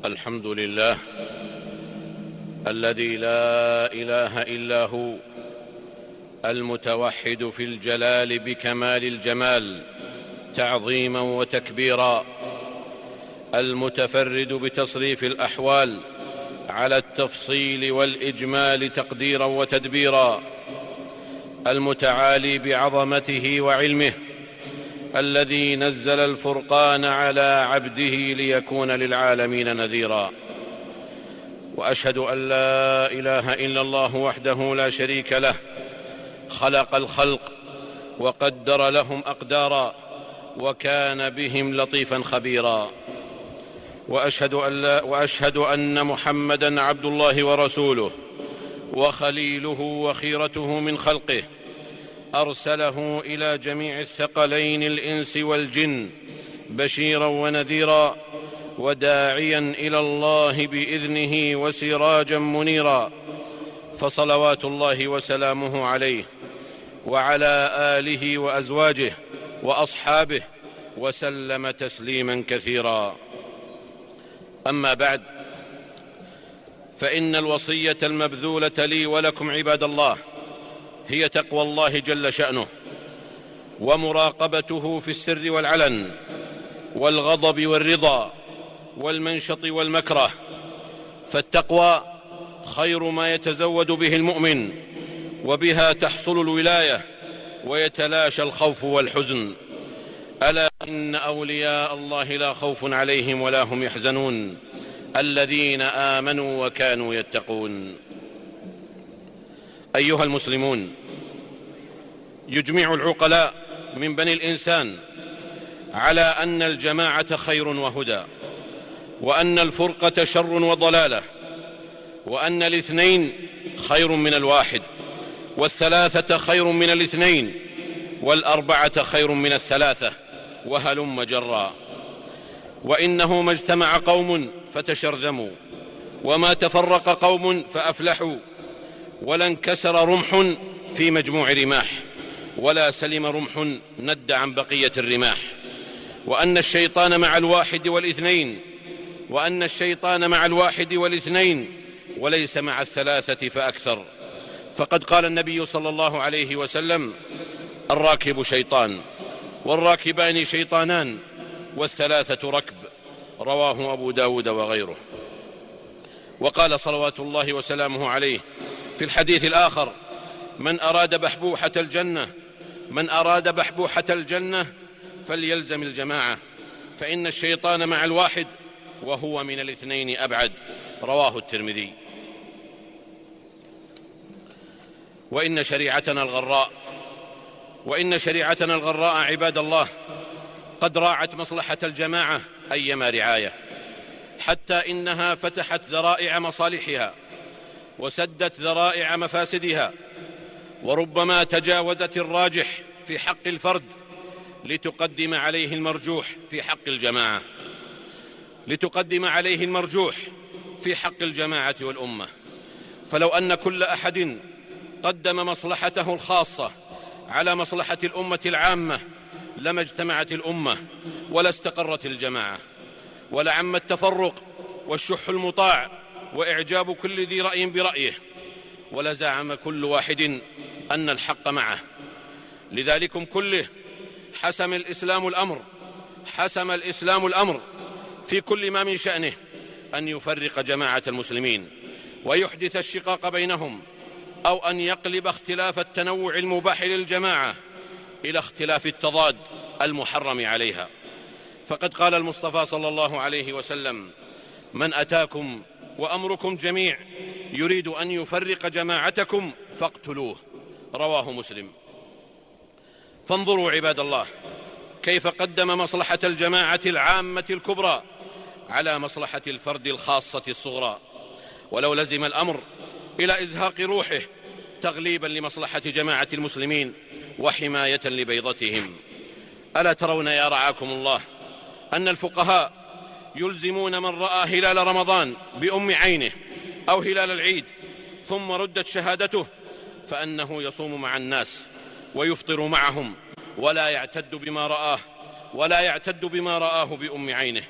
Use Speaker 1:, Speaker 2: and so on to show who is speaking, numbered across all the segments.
Speaker 1: الحمد لله الذي لا إله إلا هو، المتوحد في الجلال بكمال الجمال تعظيما وتكبيرا، المتفرد بتصريف الأحوال على التفصيل والإجمال تقديرا وتدبيرا، المتعالي بعظمته وعلمه، الذي نزل الفرقان على عبده ليكون للعالمين نذيرا. وأشهد أن لا إله إلا الله وحده لا شريك له، خلق الخلق وقدر لهم أقدارا، وكان بهم لطيفا خبيرا. وأشهد أن محمدًا عبد الله ورسوله وخليله وخيرته من خلقه، أرسله إلى جميع الثقلين الإنس والجن بشيرا ونذيرا، وداعيا إلى الله بإذنه وسراجا منيرا. فصلوات الله وسلامه عليه وعلى آله وأزواجه وأصحابه وسلم تسليما كثيرا. أما بعد، فإن الوصية المبذولة لي ولكم عباد الله هي تقوى الله جل شأنه، ومراقبته في السر والعلن، والغضب والرضا، والمنشط والمكره. فالتقوى خير ما يتزود به المؤمن، وبها تحصل الولاية ويتلاشى الخوف والحزن. ألا إن أولياء الله لا خوف عليهم ولا هم يحزنون، الذين آمنوا وكانوا يتقون. أيها المسلمون، يجمع العقلاء من بني الإنسان على أن الجماعة خير وهدى، وأن الفرقة شر وضلالة، وأن الاثنين خير من الواحد، والثلاثة خير من الاثنين، والأربعة خير من الثلاثة، وهلم جرا. وإنه ما اجتمع قوم فتشرذموا، وما تفرق قوم فأفلحوا، ولا انكسر رمح في مجموع رماح، ولا سلم رمح ند عن بقية الرماح. وأن الشيطان مع الواحد والاثنين، وليس مع الثلاثة فأكثر. فقد قال النبي صلى الله عليه وسلم: الراكب شيطان، والراكبان شيطانان، والثلاثة ركب. رواه أبو داود وغيره. وقال صلوات الله وسلامه عليه في الحديث الآخر: من أراد بحبوحة الجنة فليلزم الجماعة، فإن الشيطان مع الواحد وهو من الاثنين أبعد. رواه الترمذي. وإن شريعتنا الغراء عباد الله قد راعت مصلحة الجماعة أيما رعاية، حتى إنها فتحت ذرائع مصالحها وسدت ذرائع مفاسدها، وربما تجاوزت الراجح في حق الفرد لتقدم عليه المرجوح في حق الجماعة والأمة. فلو أن كل أحد قدم مصلحته الخاصة على مصلحة الأمة العامة لما اجتمعت الأمة، ولا استقرت الجماعة، ولعم التفرق والشح المطاع وإعجاب كل ذي رأي برأيه، ولزعم كل واحد أن الحق معه. لذلكم كله حسم الإسلام الأمر في كل ما من شأنه أن يفرق جماعة المسلمين ويحدث الشقاق بينهم، أو أن يقلب اختلاف التنوع المباح للجماعة إلى اختلاف التضاد المحرم عليها. فقد قال المصطفى صلى الله عليه وسلم: من أتاكم وأمركم جميع يريد أن يفرق جماعتكم فاقتلوه. رواه مسلم. فانظروا عباد الله كيف قدم مصلحة الجماعة العامة الكبرى على مصلحة الفرد الخاصة الصغرى، ولو لزم الأمر إلى إزهاق روحه تغليبا لمصلحة جماعة المسلمين وحماية لبيضتهم. ألا ترون يا رعاكم الله أن الفقهاء يلزمون من رأى هلال رمضان بأم عينه أو هلال العيد ثم ردت شهادته فأنه يصوم مع الناس ويفطر معهم، ولا يعتد بما رآه بأم عينه،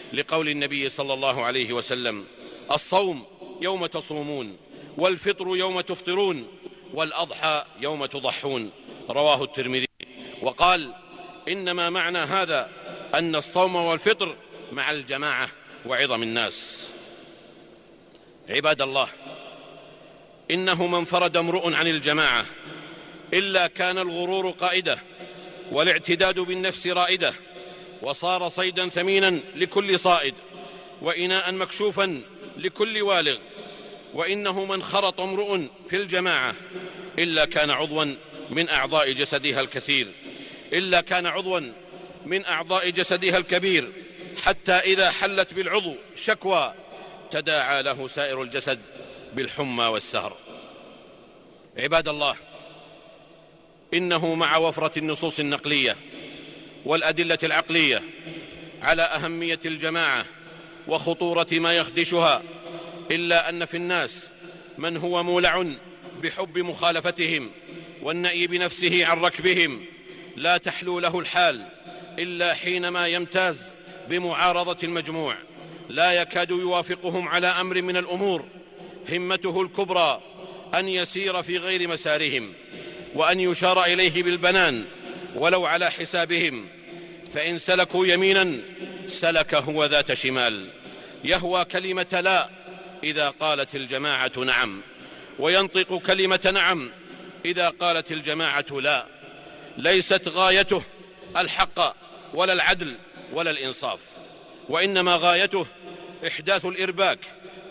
Speaker 1: لقول النبي صلى الله عليه وسلم: الصوم يوم تصومون، والفطر يوم تفطرون، والأضحى يوم تضحون. رواه الترمذي. وقال: إنما معنى هذا أن الصوم والفطر مع الجماعة وعظم الناس. عباد الله، إنه من فرد امرؤ عن الجماعة إلا كان الغرور قائده، والاعتداد بالنفس رائده، وصار صيدا ثمينا لكل صائد، وإناء مكشوفا لكل والغ. وإنه من خرط امرؤ في الجماعة إلا كان عضوا من أعضاء جسدها الكثير، إلا كان عضوا من أعضاء جسدها الكبير، حتى إذا حلت بالعضو شكوى تداعى له سائر الجسد بالحمى والسهر. عباد الله، إنه مع وفرة النصوص النقلية والأدلة العقلية على أهمية الجماعة وخطورة ما يخدشها، إلا أن في الناس من هو مولع بحب مخالفتهم والنأي بنفسه عن ركبهم، لا تحلو له الحال إلا حينما يمتاز بمعارضة المجموع، لا يكاد يوافقهم على أمر من الأمور، همته الكبرى أن يسير في غير مسارهم، وأن يشار إليه بالبنان ولو على حسابهم، فإن سلكوا يمينا سلك هو ذات شمال، يهوى كلمة لا إذا قالت الجماعة نعم، وينطق كلمة نعم إذا قالت الجماعة لا. ليست غايته الحق ولا العدل ولا الإنصاف، وإنما غايته إحداث الإرباك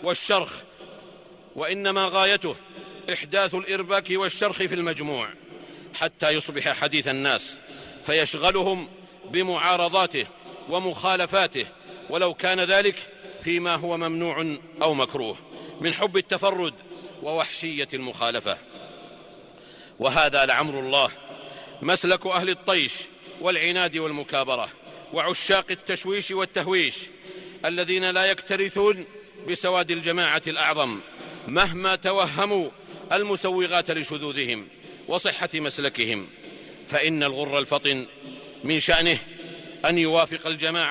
Speaker 1: والشرخ في المجموع، حتى يصبح حديث الناس فيشغلهم بمعارضاته ومخالفاته، ولو كان ذلك فيما هو ممنوع أو مكروه من حب التفرد ووحشية المخالفة. وهذا لعمر الله مسلك أهل الطيش والعناد والمكابرة وعشاق التشويش والتهويش، الذين لا يكترثون بسواد الجماعة الأعظم مهما توهموا المسوغات لشذوذهم وصحة مسلكهم. فإن الغر الفطن من شأنه أن يوافق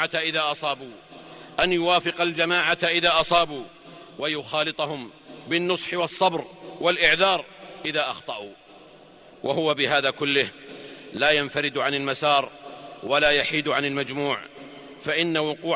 Speaker 1: الجماعة إذا أصابوا، ويخالطهم بالنصح والصبر والإعذار إذا أخطأوا، وهو بهذا كله لا ينفرد عن المسار ولا يحيد عن المجموع، فإن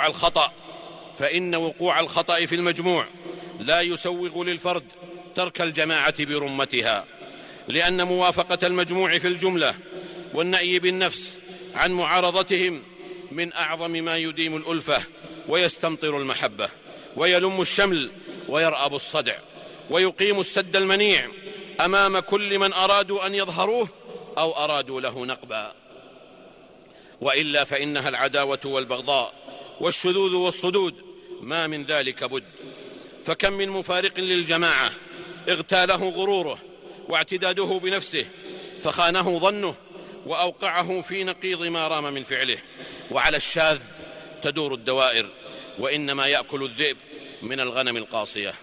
Speaker 1: وقوع الخطأ في المجموع لا يسوغ للفرد ترك الجماعة برمتها، لأن موافقة المجموع في الجملة والنأي بالنفس عن معارضتهم من أعظم ما يديم الألفة ويستمطر المحبة ويلم الشمل ويرأب الصدع ويقيم السد المنيع أمام كل من أرادوا أن يظهروه أو أرادوا له نقبا. وإلا فإنها العداوة والبغضاء والشذوذ والصدود، ما من ذلك بد. فكم من مفارق للجماعة اغتاله غروره واعتداده بنفسه، فخانه ظنه وأوقعه في نقيض ما رام من فعله. وعلى الشاذ تدور الدوائر، وإنما يأكل الذئب من الغنم القاصية.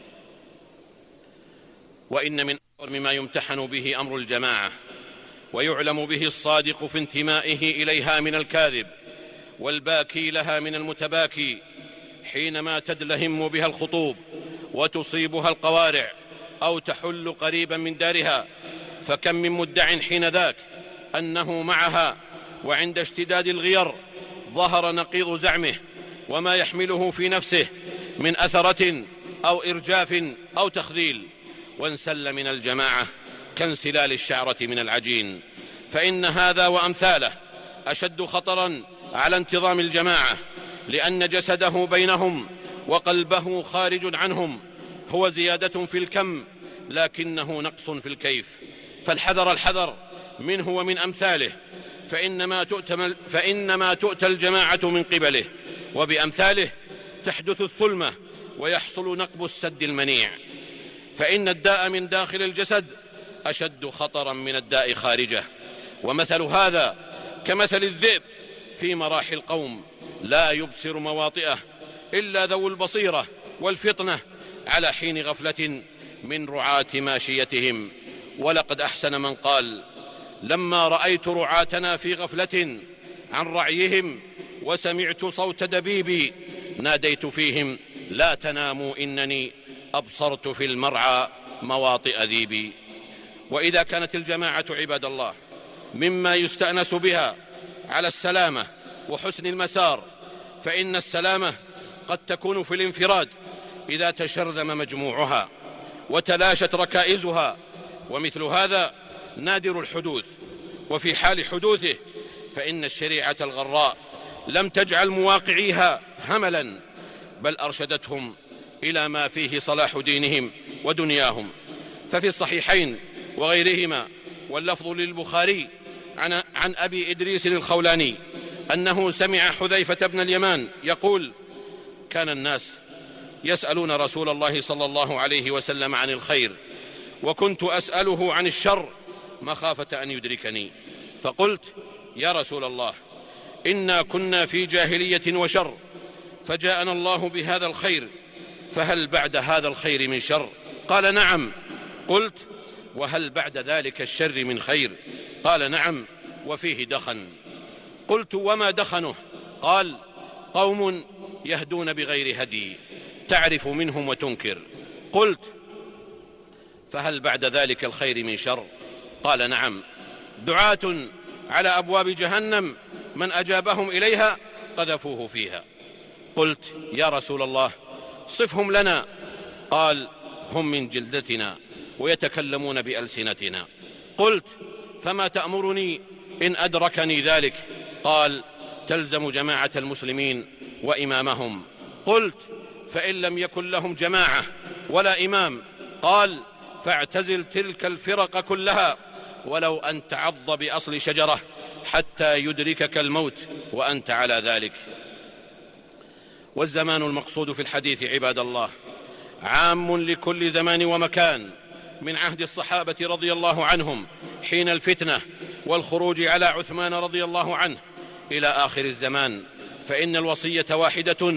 Speaker 1: وإن من أعظم ما يمتحن به أمر الجماعة ويعلم به الصادق في انتمائه إليها من الكاذب، والباكي لها من المتباكي، حينما تدلهم بها الخطوب وتصيبها القوارع أو تحل قريبا من دارها. فكم من مدع حين ذاك أنه معها، وعند اشتداد الغير ظهر نقيض زعمه وما يحمله في نفسه من أثرة أو إرجاف أو تخذيل، وانسل من الجماعة كانسلال الشعرة من العجين. فإن هذا وأمثاله أشد خطرا على انتظام الجماعة، لأن جسده بينهم وقلبه خارج عنهم، هو زيادة في الكم لكنه نقص في الكيف. فالحذر منه ومن أمثاله، فإنما تؤتى الجماعة من قبله، وبأمثاله تحدث الثلمة ويحصل نقب السد المنيع. فإن الداء من داخل الجسد أشد خطرا من الداء خارجه، ومثل هذا كمثل الذئب في مراحي القوم، لا يبصر مواطئه إلا ذو البصيرة والفطنة على حين غفلة من رعاة ماشيتهم. ولقد أحسن من قال: لما رأيت رعاتنا في غفلة عن رعيهم وسمعت صوت دبيبي ناديت فيهم لا تناموا إنني أبصرت في المرعى مواطئ ذيبي. وإذا كانت الجماعة عباد الله مما يستأنس بها على السلامة وحسن المسار، فإن السلامة قد تكون في الانفراد إذا تشرذم مجموعها وتلاشت ركائزها، ومثل هذا نادر الحدوث. وفي حال حدوثه فإن الشريعة الغراء لم تجعل مواقعيها هملا، بل أرشدتهم إلى ما فيه صلاح دينهم ودنياهم. ففي الصحيحين وغيرهما واللفظ للبخاري عن أبي إدريس الخولاني أنه سمع حذيفة بن اليمان يقول: كان الناس يسألون رسول الله صلى الله عليه وسلم عن الخير، وكنت أسأله عن الشر مخافة أن يدركني، فقلت: يا رسول الله، إنا كنا في جاهلية وشر، فجاءنا الله بهذا الخير، فهل بعد هذا الخير من شر؟ قال: نعم. قلت: وهل بعد ذلك الشر من خير؟ قال: نعم، وفيه دخن. قلت: وما دخنه؟ قال: قوم يهدون بغير هدي، تعرف منهم وتنكر. قلت: فهل بعد ذلك الخير من شر؟ قال: نعم، دعاة على أبواب جهنم من أجابهم إليها قذفوه فيها. قلت: يا رسول الله، صفهم لنا. قال: هم من جلدتنا ويتكلمون بألسنتنا. قلت: فما تأمرني إن أدركني ذلك؟ قال: تلزم جماعة المسلمين وإمامهم. قلت: فإن لم يكن لهم جماعة ولا إمام؟ قال: فاعتزل تلك الفرق كلها ولو أن تعض بأصل شجرة حتى يدركك الموت وأنت على ذلك. والزمان المقصود في الحديث عباد الله عام لكل زمان ومكان، من عهد الصحابة رضي الله عنهم حين الفتنة والخروج على عثمان رضي الله عنه إلى آخر الزمان، فإن الوصية واحدة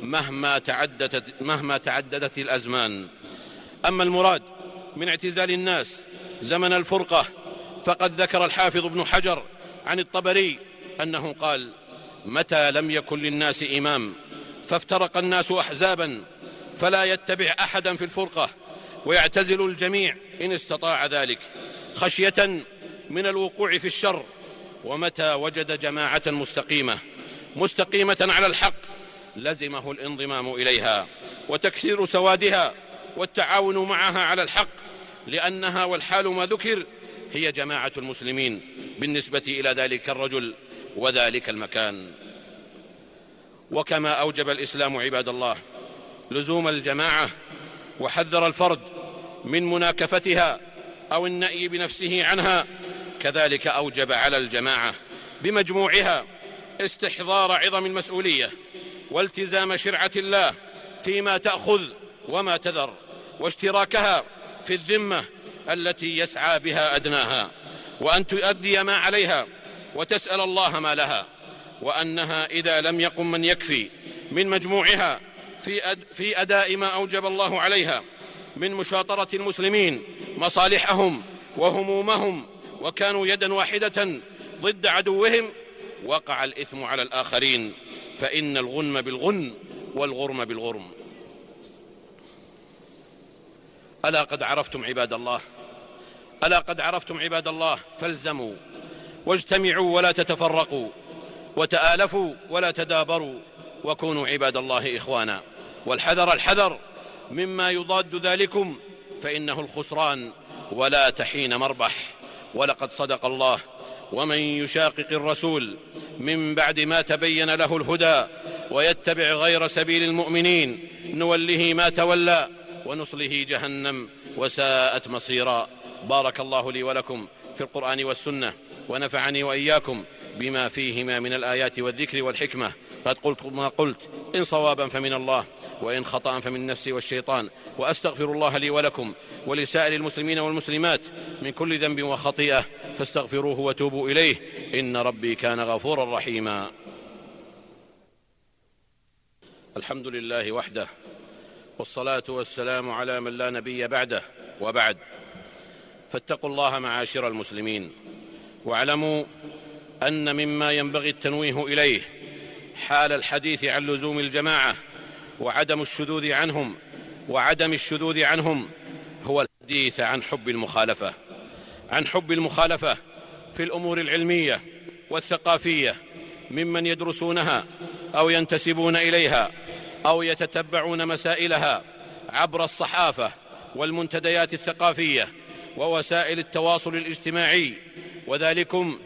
Speaker 1: مهما تعددت الأزمان. أما المراد من اعتزال الناس زمن الفرقة فقد ذكر الحافظ ابن حجر عن الطبري أنه قال: متى لم يكن للناس إمام فافترق الناس أحزابا، فلا يتبع أحدا في الفرقة ويعتزل الجميع إن استطاع ذلك خشية من الوقوع في الشر. ومتى وجد جماعة مستقيمة على الحق لزمه الانضمام إليها وتكثير سوادها والتعاون معها على الحق، لأنها والحال ما ذكر هي جماعة المسلمين بالنسبة إلى ذلك الرجل وذلك المكان. وكما أوجب الإسلام عباد الله لزوم الجماعة وحذر الفرد من مناكفتها أو النأي بنفسه عنها، كذلك أوجب على الجماعة بمجموعها استحضار عظم المسؤولية والتزام شرعة الله فيما تأخذ وما تذر، واشتراكها في الذمة التي يسعى بها أدناها، وأن تؤدي ما عليها وتسأل الله ما لها، وأنها إذا لم يقم من يكفي من مجموعها في أداء ما أوجب الله عليها من مشاطرة المسلمين مصالحهم وهمومهم، وكانوا يدا واحدة ضد عدوهم، وقع الإثم على الآخرين، فإن الغنم بالغن والغرم بالغرم. ألا قد عرفتم عباد الله فالزموا واجتمعوا ولا تتفرقوا، وتآلفوا ولا تدابروا، وكونوا عباد الله إخوانا. الحذر مما يضاد ذلكم، فإنه الخسران ولا تحين مربح. ولقد صدق الله: ومن يشاقق الرسول من بعد ما تبين له الهدى ويتبع غير سبيل المؤمنين نوله ما تولى ونصله جهنم وساءت مصيرا. بارك الله لي ولكم في القرآن والسنة، ونفعني وإياكم بما فيهما من الآيات والذكر والحكمة. قد قلت ما قلت، إن صوابا فمن الله وإن خطأ فمن نفسي والشيطان، وأستغفر الله لي ولكم ولسائر المسلمين والمسلمات من كل ذنب وخطيئة، فاستغفروه وتوبوا إليه، إن ربي كان غفورا رحيما. الحمد لله وحده، والصلاة والسلام على من لا نبي بعده، وبعد، فاتقوا الله معاشر المسلمين، واعلموا أن مما ينبغي التنويه إليه حال الحديث عن لزوم الجماعة وعدم الشذوذ عنهم هو الحديث عن حب المخالفة في الأمور العلمية والثقافية ممن يدرسونها أو ينتسبون إليها أو يتتبعون مسائلها عبر الصحافة والمنتديات الثقافية ووسائل التواصل الاجتماعي، وذلكم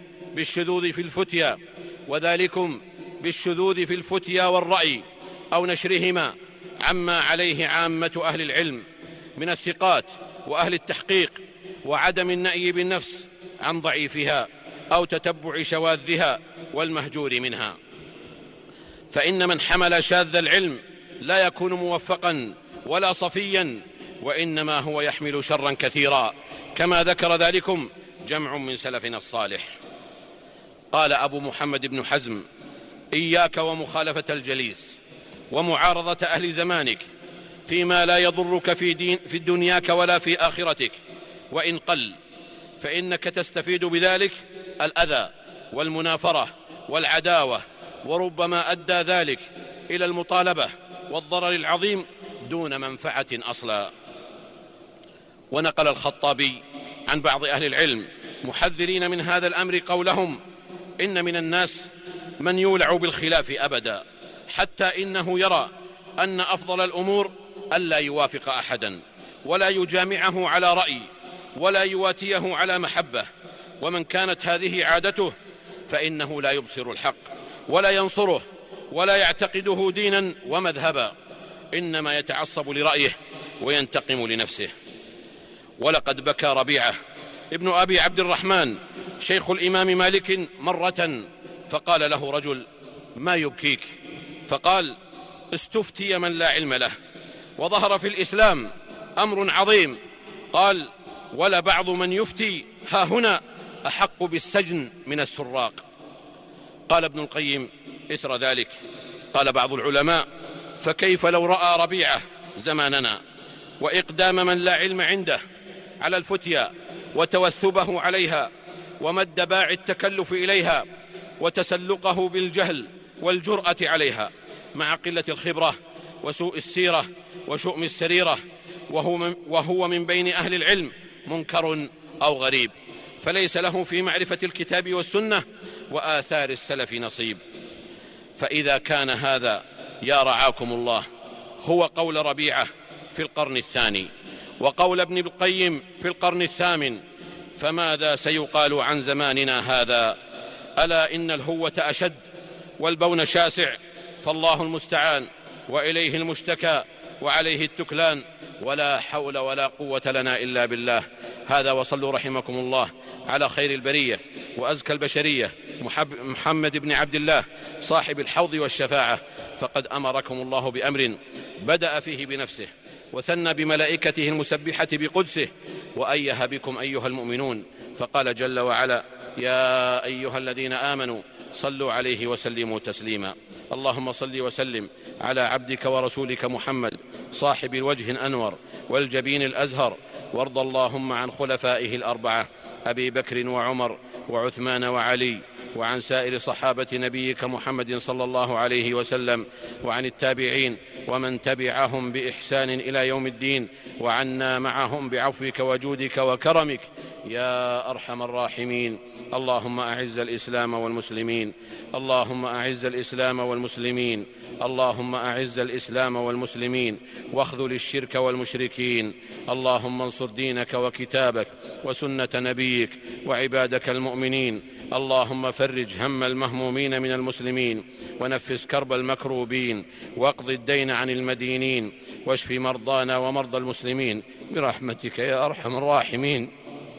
Speaker 1: بالشذوذ في الفتيا والرأي أو نشرهما عما عليه عامة أهل العلم من الثقات وأهل التحقيق، وعدم النأي بالنفس عن ضعيفها أو تتبع شواذها والمهجور منها. فإن من حمل شاذ العلم لا يكون موفقا ولا صفيا، وإنما هو يحمل شرا كثيرا، كما ذكر ذلكم جمع من سلفنا الصالح. قال أبو محمد بن حزم: إياك ومخالفة الجليس ومعارضة أهل زمانك فيما لا يضرك في دنياك ولا في آخرتك وإن قل، فإنك تستفيد بذلك الأذى والمنافرة والعداوة، وربما أدى ذلك إلى المطالبة والضرر العظيم دون منفعة أصلا. ونقل الخطابي عن بعض أهل العلم محذرين من هذا الأمر قولهم: إن من الناس من يولع بالخلاف أبدا، حتى إنه يرى أن أفضل الأمور ألا يوافق أحدا ولا يجامعه على رأي ولا يواتيه على محبة، ومن كانت هذه عادته فإنه لا يبصر الحق ولا ينصره ولا يعتقده دينا ومذهبا، إنما يتعصب لرأيه وينتقم لنفسه. ولقد بكى ربيعة ابن أبي عبد الرحمن شيخ الإمام مالك مرة، فقال له رجل: ما يبكيك؟ فقال: استفتي من لا علم له، وظهر في الإسلام أمر عظيم. قال: ولا بعض من يفتي ها هنا أحق بالسجن من السراق. قال ابن القيم إثر ذلك: قال بعض العلماء: فكيف لو رأى ربيعة زماننا وإقدام من لا علم عنده على الفتيا وتوثبه عليها ومد باع التكلف إليها وتسلقه بالجهل والجرأة عليها مع قلة الخبرة وسوء السيرة وشؤم السريرة، وهو من بين أهل العلم منكر أو غريب، فليس له في معرفة الكتاب والسنة وآثار السلف نصيب. فإذا كان هذا يا رعاكم الله هو قول ربيعة في القرن الثاني وقول ابن القيم في القرن الثامن، فماذا سيقال عن زماننا هذا؟ ألا إن الهوة أشد والبون شاسع، فالله المستعان وإليه المشتكى وعليه التكلان، ولا حول ولا قوة لنا إلا بالله. هذا، وصلوا رحمكم الله على خير البرية وأزكى البشرية محمد بن عبد الله صاحب الحوض والشفاعة، فقد أمركم الله بأمر بدأ فيه بنفسه وثنى بملائكته المسبحة بقدسه وأيه بكم أيها المؤمنون، فقال جل وعلا: يا أيها الذين آمنوا صلوا عليه وسلموا تسليما. اللهم صل وسلم على عبدك ورسولك محمد صاحب الوجه الأنور والجبين الأزهر، وارض اللهم عن خلفائه الأربعة أبي بكر وعمر وعثمان وعلي، وعن سائر صحابة نبيك محمد صلى الله عليه وسلم، وعن التابعين ومن تبعهم بإحسان إلى يوم الدين، وعنا معهم بعفوك وجودك وكرمك يا أرحم الراحمين. اللهم أعز الإسلام والمسلمين، اللهم أعز الإسلام والمسلمين، اللهم أعز الإسلام والمسلمين، واخذل الشرك والمشركين. اللهم انصر دينك وكتابك وسنة نبيك وعبادك المؤمنين. اللهم فرج هم المهمومين من المسلمين، ونفس كرب المكروبين، واقض الدين عن المدينين، واشف مرضانا ومرضى المسلمين برحمتك يا أرحم الراحمين.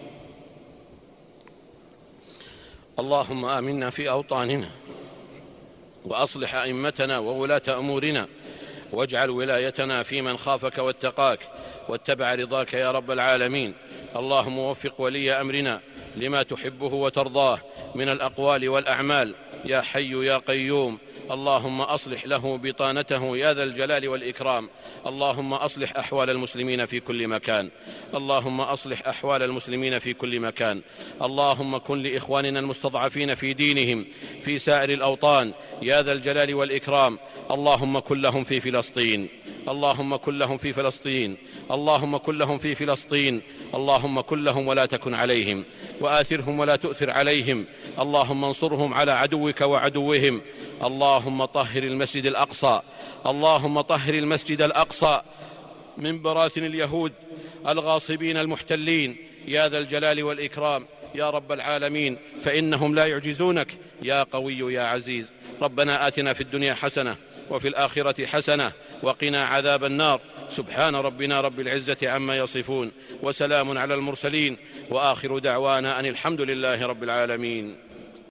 Speaker 1: اللهم آمنا في أوطاننا، وأصلح أئمتنا وولاة أمورنا، واجعل ولايتنا في من خافك واتقاك واتبع رضاك يا رب العالمين. اللهم وفق ولي أمرنا لما تحبه وترضاه من الأقوال والأعمال يا حي يا قيوم اللهم أصلح له بطانته يا ذا الجلال والإكرام. اللهم أصلح أحوال المسلمين في كل مكان. اللهم أصلح أحوال المسلمين في كل مكان. اللهم كن لإخواننا المستضعفين في دينهم في سائر الأوطان يا ذا الجلال والإكرام. اللهم كن لهم في فلسطين. اللهم كن لهم في فلسطين. اللهم كن لهم في فلسطين. اللهم كن لهم ولا تكن عليهم، وآثرهم ولا تؤثر عليهم. اللهم انصرهم على عدوك وعدوهم. اللهم طهر المسجد الأقصى. اللهم طهر المسجد الأقصى من براثن اليهود الغاصبين المحتلين يا ذا الجلال والإكرام يا رب العالمين، فإنهم لا يعجزونك يا قوي يا عزيز. ربنا آتنا في الدنيا حسنة وفي الآخرة حسنة وقنا عذاب النار. سبحان ربنا رب العزة عما يصفون، وسلام على المرسلين، وآخر دعوانا أن الحمد لله رب العالمين.